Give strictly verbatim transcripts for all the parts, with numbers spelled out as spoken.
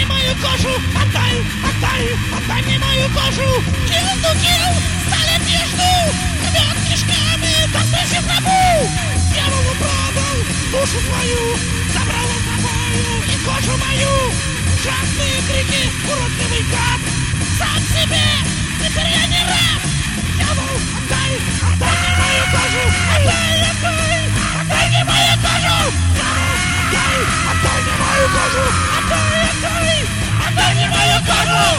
мне мою кожу, отдай, отдай, отдай мне мою кожу. Kill to kill, сталь одежду, рвет кишками, достойся траву. Дьяволу продал душу свою, забрал он тобою и кожу мою. Ужасные крики, уродливый гад, сам себе, теперь я не рад. Дьявол, отдай, отдай мне мою кожу, отдай, отдай, отдай мне мою кожу. Отдай, отдай мне мою кожу, отдай, отдай, отдай мне мою кожу.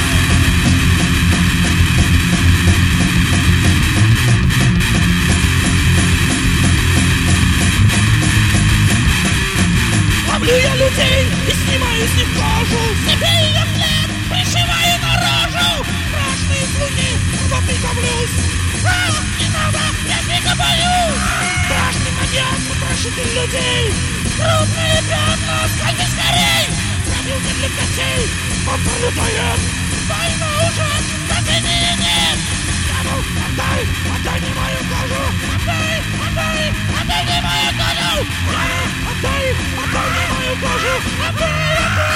Ловлю я людей и снимаю с них кожу, себе ее след пришиваю на рожу. Страшные слуги, рвотный давлюсь. А, не надо, я дико боюсь. Страшный маньяк, потрошитель людей. Крупные пятна, скользи скорей. Пробился для котей, он пролетает. Война ужасна, спасения нет. Дьявол, отдай, отдай мне мою кожу. Отдай, отдай, отдай мне мою кожу. Отдай, отдай мне мою кожу. Отдай, отдай.